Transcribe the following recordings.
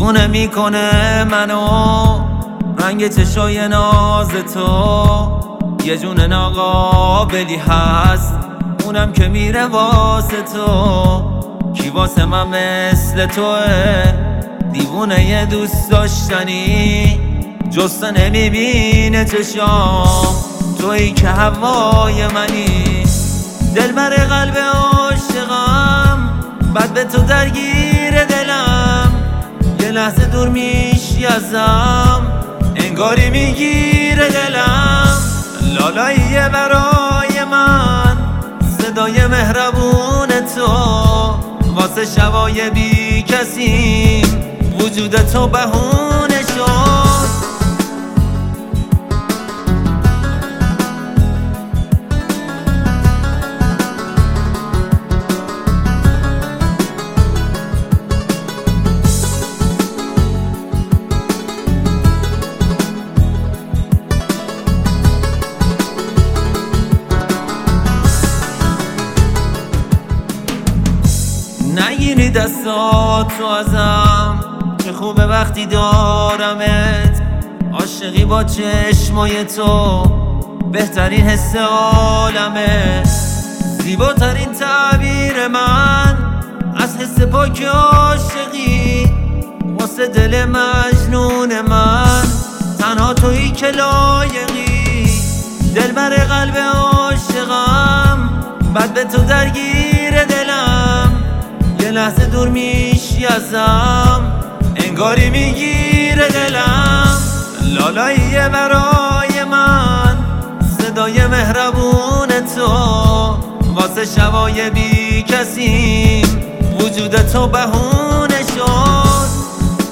دیوونه میکنه منو رنگ چشای ناز تو. یه جون ناقابلی هست اونم که میره واسه تو. کی واسه من مثل توه دیوونه یه دوست داشتنی جسته نمیبینه چشام. تویی که هوای منی دلبر قلب عاشقم. بعد به تو درگیر دلم یه لحظه دور میشی ازم انگاری میگیره دلم. لالاییه برای من صدای مهربون تو. واسه شبای بی کسی وجود تو بهونه شد. نگیری دستاتو ازم که خوبه وقتی دارمت. عاشقی با چشمای تو بهترین حس عالمه. زیباترین تعبیر من از حس پاک عاشقی واسه دل مجنون من. تنها تویی که لایقی دلبر قلب عاشقم. بعد به تو درگیر دلم یه لحظه دور میشی ازم انگاری میگیره دلم. لالاییه برای من صدای مهربون تو. واسه شبای بی کسی وجود تو بهونه شد.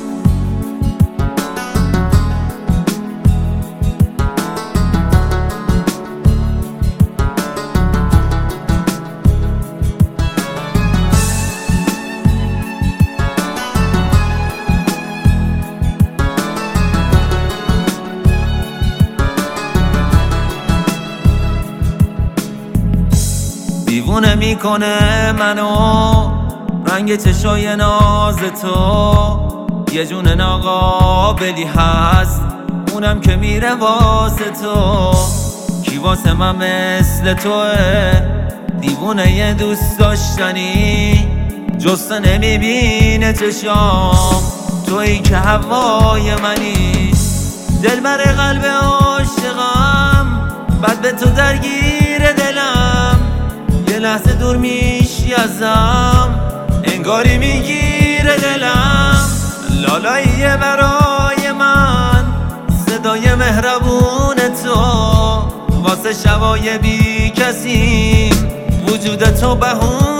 دیوونه میکنه منو رنگ چشای ناز تو. یه جون ناقابلی هست اونم که میره واسه تو. کی واسه من مثل توه دیوونه یه دوست داشتنی جسته نمیبینه چشام. تویی که هوای منی دلبر قلب عاشقم. بعد به تو درگیر دلم یه لحظه دور میشی ازم انگاری میگیره دلم. لالاییه برای من صدای مهربون تو. واسه شبای بی کسی وجود تو بهونه